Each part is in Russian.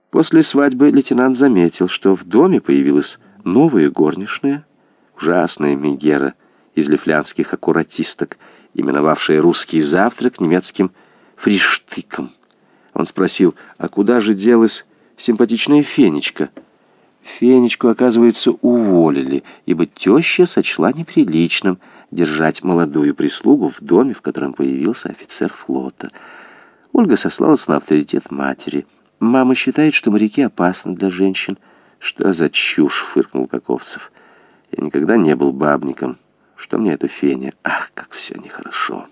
После свадьбы лейтенант заметил, что в доме появилась новая горничная, ужасная Мегера из лифлянских аккуратисток, именовавшая русский завтрак немецким фриштыком. Он спросил, а куда же делась симпатичная Фенечка? Фенечку, оказывается, уволили, ибо теща сочла неприличным держать молодую прислугу в доме, в котором появился офицер флота. Ольга сослалась на авторитет матери. «Мама считает, что моряки опасны для женщин». «Что за чушь?» — фыркнул Каковцев. «Я никогда не был бабником. Что мне эта Феня? Ах, как все нехорошо».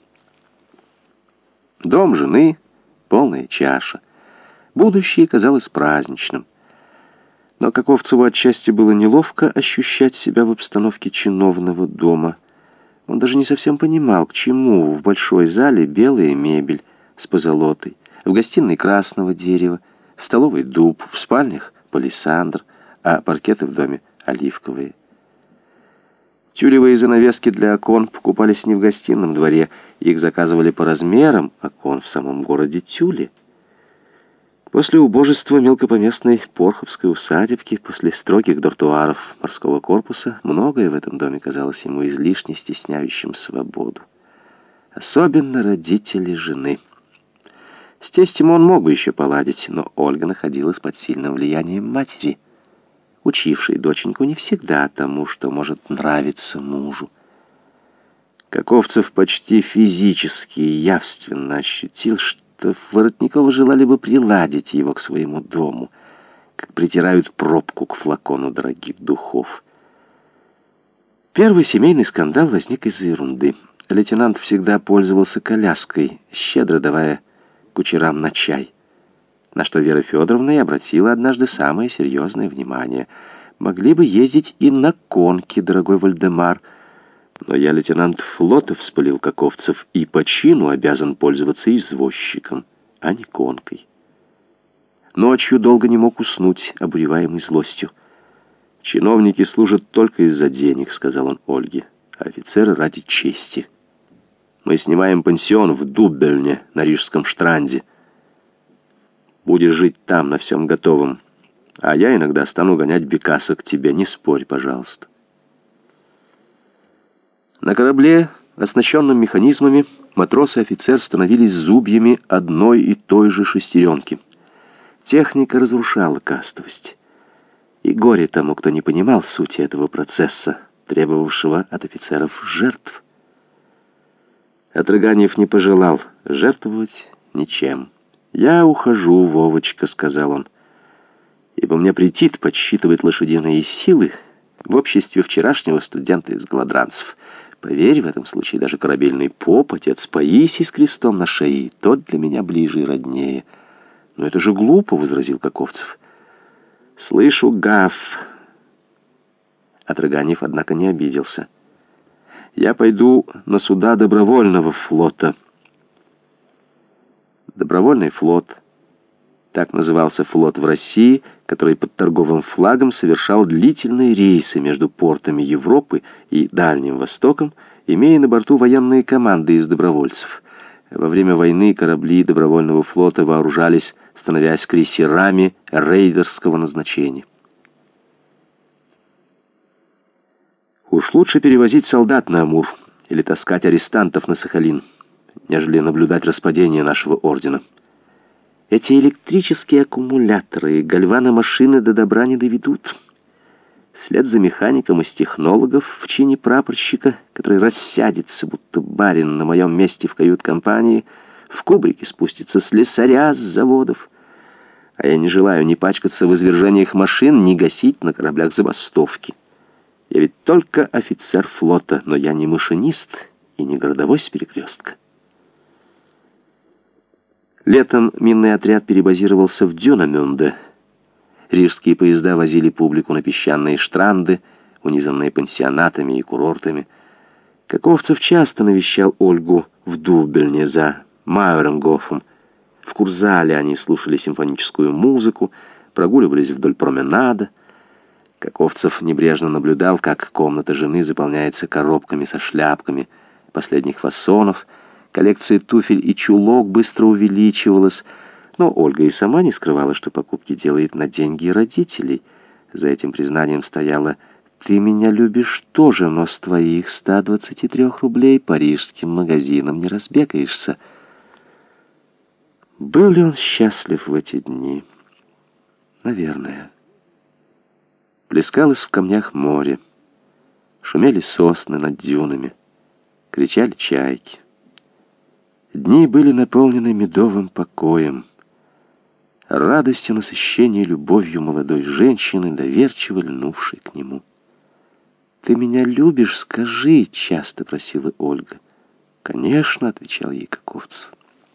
Дом жены, полная чаша. Будущее казалось праздничным. Но Каковцеву отчасти было неловко ощущать себя в обстановке чиновного дома. Он даже не совсем понимал, к чему в большой зале белая мебель с позолотой, в гостиной красного дерева, в столовой дуб, в спальнях палисандр, а паркеты в доме оливковые. Тюлевые занавески для окон покупались не в гостином дворе, их заказывали по размерам окон в самом городе Тюле. После убожества мелкопоместной порховской усадебки, после строгих дортуаров морского корпуса, многое в этом доме казалось ему излишне стесняющим свободу. Особенно родители жены. С тестем он мог бы еще поладить, но Ольга находилась под сильным влиянием матери, учившей доченьку не всегда тому, что может нравиться мужу. Каковцев почти физически и явственно ощутил, что Воротниковы желали бы приладить его к своему дому, как притирают пробку к флакону дорогих духов. Первый семейный скандал возник из-за ерунды. Лейтенант всегда пользовался коляской, щедро давая кучерам на чай, на что Вера Федоровна и обратила однажды самое серьезное внимание. «Могли бы ездить и на конке, дорогой Вальдемар». «Но я лейтенант флота», — вспылил Каковцев, «и по чину обязан пользоваться извозчиком, а не конкой». Ночью долго не мог уснуть, обуреваемый злостью. «Чиновники служат только из-за денег», — сказал он Ольге, — «а офицеры ради чести. Мы снимаем пансион в Дуббельне на Рижском штранде. Будешь жить там, на всем готовом. А я иногда стану гонять Бекаса к тебе. Не спорь, пожалуйста». На корабле, оснащенном механизмами, матрос и офицер становились зубьями одной и той же шестеренки. Техника разрушала кастовость. И горе тому, кто не понимал сути этого процесса, требовавшего от офицеров жертв. Атраганьев не пожелал жертвовать ничем. «Я ухожу, Вовочка», — сказал он, «ибо мне претит подсчитывать лошадиные силы в обществе вчерашнего студента из Гладранцев. Поверь, в этом случае даже корабельный поп, отец Паисий с крестом на шее, тот для меня ближе и роднее». «Но это же глупо», — возразил Каковцев. «Слышу, гав». Атраганьев, однако, не обиделся. «Я пойду на суда добровольного флота». Добровольный флот. Так назывался флот в России, который под торговым флагом совершал длительные рейсы между портами Европы и Дальним Востоком, имея на борту военные команды из добровольцев. Во время войны корабли добровольного флота вооружались, становясь крейсерами рейдерского назначения. Уж лучше перевозить солдат на Амур или таскать арестантов на Сахалин, нежели наблюдать распадение нашего ордена. Эти электрические аккумуляторы и гальваномашины до добра не доведут. Вслед за механиком из технологов в чине прапорщика, который рассядется, будто барин на моем месте в кают-компании, в кубрике спустится слесаря с заводов. А я не желаю ни пачкаться в извержениях машин, ни гасить на кораблях забастовки. Я ведь только офицер флота, но я не машинист и не городовой с перекрестка. Летом минный отряд перебазировался в Дюнамюнде. Рижские поезда возили публику на песчаные штранды, унизанные пансионатами и курортами. Каковцев часто навещал Ольгу в Дуббельне за Майеренгофом. В Курзале они слушали симфоническую музыку, прогуливались вдоль променада. Каковцев небрежно наблюдал, как комната жены заполняется коробками со шляпками последних фасонов. Коллекция туфель и чулок быстро увеличивалась, Но Ольга и сама не скрывала, что покупки делает на деньги родителей. За этим признанием стояло: «Ты меня любишь тоже, но с твоих 123 рублей парижским магазином не разбегаешься». Был ли он счастлив в эти дни? Наверное. Плескалось в камнях море. Шумели сосны над дюнами. Кричали чайки. Дни были наполнены медовым покоем, радостью насыщения любовью молодой женщины, доверчиво льнувшей к нему. «Ты меня любишь, скажи», — часто просила Ольга. «Конечно», — отвечал ей Каковцев.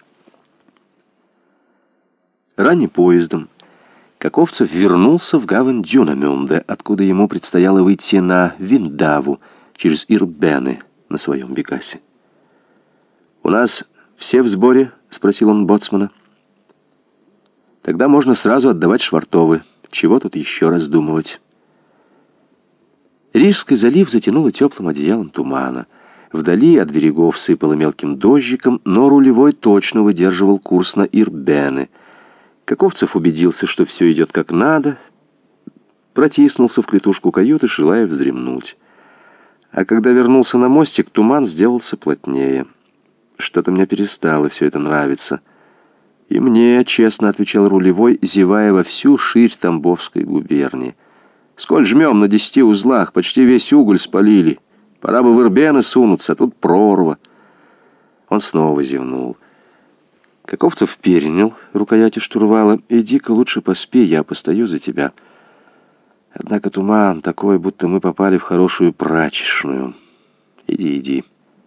Ранним поездом Каковцев вернулся в гавань Дюнамюнде, откуда ему предстояло выйти на Виндаву через Ирбены на своем Бекасе. «У нас все в сборе?» — спросил он боцмана. «Тогда можно сразу отдавать швартовы. Чего тут еще раздумывать?» Рижский залив затянуло теплым одеялом тумана. Вдали от берегов сыпало мелким дождиком, но рулевой точно выдерживал курс на Ирбены. Каковцев убедился, что все идет как надо, протиснулся в клетушку каюты, желая вздремнуть. А когда вернулся на мостик, туман сделался плотнее. «Что-то мне перестало все это нравиться». «И мне», — честно отвечал рулевой, зевая во всю ширь Тамбовской губернии. «Сколь жмем на 10 узлах, почти весь уголь спалили. Пора бы в Ирбены сунуться, а тут прорва». Он снова зевнул. Каковцев перенял рукояти штурвала. «Иди-ка лучше поспи, я постою за тебя». Однако туман такой, будто мы попали в хорошую прачечную. «Иди, иди».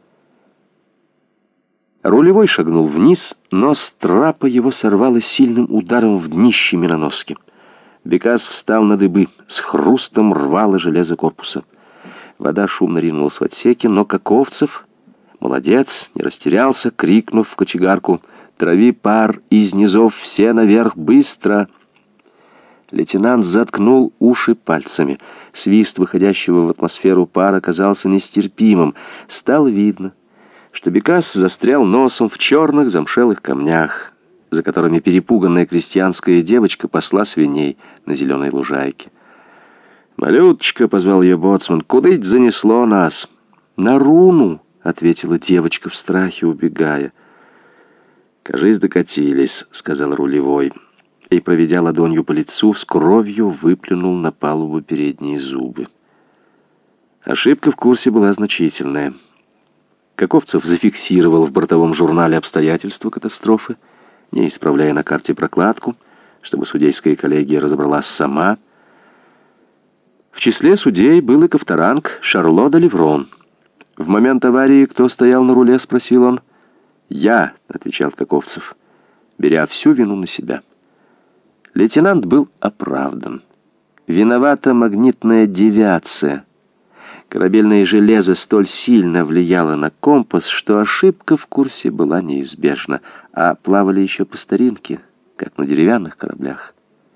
Рулевой шагнул вниз, но с трапа его сорвало сильным ударом в днище миноноски. Бекас встал на дыбы, с хрустом рвало железо корпуса. Вода шумно ринулась в отсеке, но Каковцев, молодец, не растерялся, крикнув в кочегарку: «Трави пар из низов, все наверх, быстро!» Лейтенант заткнул уши пальцами. Свист выходящего в атмосферу пара казался нестерпимым. Стало видно, что Бекас застрял носом в черных замшелых камнях, за которыми перепуганная крестьянская девочка пасла свиней на зеленой лужайке. «Малюточка», — позвал ее боцман, — «куда-то занесло нас». «На руну», — ответила девочка в страхе, убегая. «Кажись, докатились», — сказал рулевой, и, проведя ладонью по лицу, с кровью выплюнул на палубу передние зубы. Ошибка в курсе была значительная. Каковцев зафиксировал в бортовом журнале обстоятельства катастрофы, не исправляя на карте прокладку, чтобы судейская коллегия разобралась сама. В числе судей был и ковторанг Шарло де Ливрон. «В момент аварии кто стоял на руле?» — спросил он. «Я», — отвечал Каковцев, беря всю вину на себя. Лейтенант был оправдан. Виновата магнитная девиация. Корабельное железо столь сильно влияло на компас, что ошибка в курсе была неизбежна, а плавали еще по старинке, как на деревянных кораблях.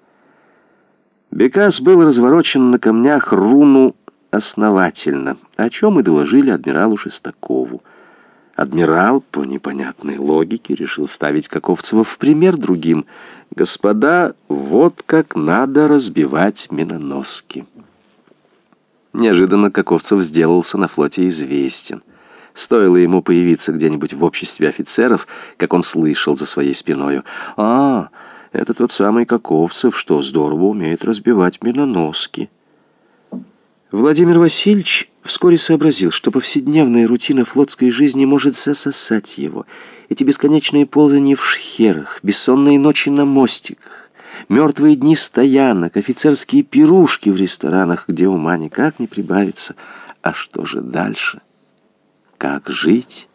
Бекас был разворочен на камнях руну основательно, о чем и доложили адмиралу Шестакову. Адмирал, по непонятной логике, решил ставить Каковцева в пример другим. «Господа, вот как надо разбивать миноноски». Неожиданно Каковцев сделался на флоте известен. Стоило ему появиться где-нибудь в обществе офицеров, как он слышал за своей спиною: «А, это тот самый Каковцев, что здорово умеет разбивать миноноски». Владимир Васильевич вскоре сообразил, что повседневная рутина флотской жизни может засосать его. Эти бесконечные ползания в шхерах, бессонные ночи на мостиках, мертвые дни стоянок, офицерские пирушки в ресторанах, где ума никак не прибавится. А что же дальше? Как жить?